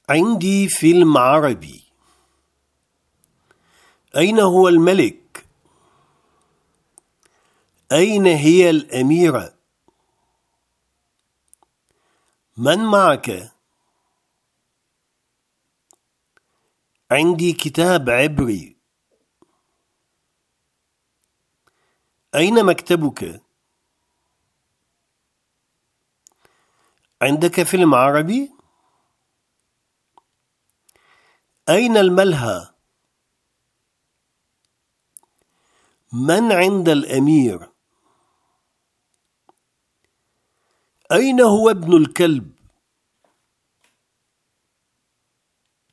عندي فيلم عربي. أين هو الملك؟ أين هي الأميرة؟ من معك؟ عندي كتاب عبري. أين مكتبك؟ عندك فيلم عربي؟ أين الملهى؟ من عند الأمير؟ أين هو ابن الكلب؟